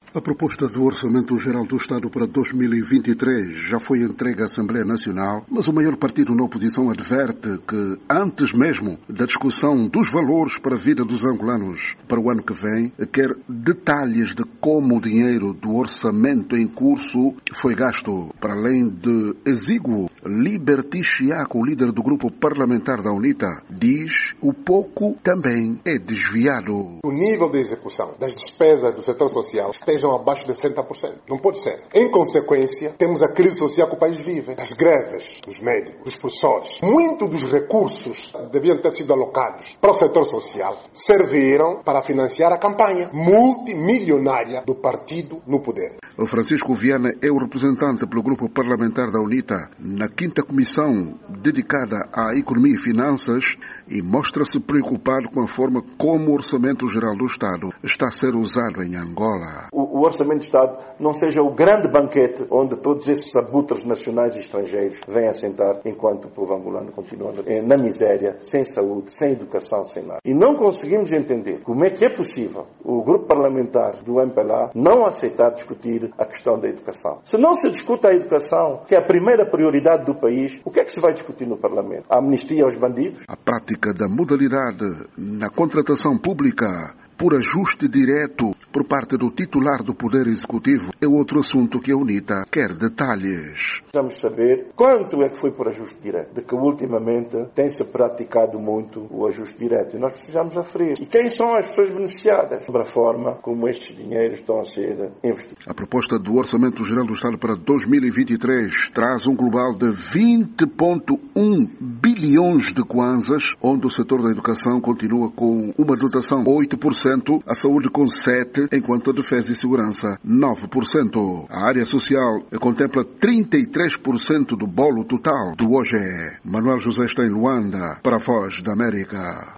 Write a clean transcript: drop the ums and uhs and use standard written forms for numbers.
A proposta do Orçamento Geral do Estado para 2023 já foi entregue à Assembleia Nacional, mas o maior partido na oposição adverte que, antes mesmo da discussão dos valores para a vida dos angolanos para o ano que vem, quer detalhes de como o dinheiro do orçamento em curso foi gasto, para além de exíguo. Liberty Chiaco, o líder do grupo parlamentar da UNITA, diz o pouco também é desviado. O nível de execução das despesas do setor social estejam abaixo de 60%. Não pode ser. Em consequência, temos a crise social que o país vive. As greves dos médicos, dos professores. Muitos dos recursos deviam ter sido alocados para o setor social serviram para financiar a campanha multimilionária do partido no poder. O Francisco Viana é o representante pelo grupo parlamentar da UNITA na 5ª comissão dedicada à economia e finanças e mostra-se preocupado com a forma como o Orçamento Geral do Estado está a ser usado em Angola. O Orçamento de Estado não seja o grande banquete onde todos esses abutres nacionais e estrangeiros vêm assentar enquanto o povo angolano continua na miséria, sem saúde, sem educação, sem nada. E não conseguimos entender como é que é possível o grupo parlamentar do MPLA não aceitar discutir a questão da educação. Se não se discute a educação, que é a primeira prioridade do país, o que é que se vai discutir no Parlamento? A amnistia aos bandidos? A prática da modalidade na contratação pública por ajuste direto por parte do titular do Poder Executivo é outro assunto que a UNITA quer detalhes. Precisamos saber quanto é que foi por ajuste direto, de que ultimamente tem-se praticado muito o ajuste direto. E nós precisamos aferir. E quem são as pessoas beneficiadas sobre a forma como estes dinheiros estão a ser investidos. A proposta do Orçamento Geral do Estado para 2023 traz um global de 20,1 bilhões de kwanzas, onde o setor da educação continua com uma dotação 8%, a saúde com 7%, enquanto a defesa e segurança 9%. A área social contempla 33% do bolo total do OGE. Manuel José está em Luanda, para a Voz da América.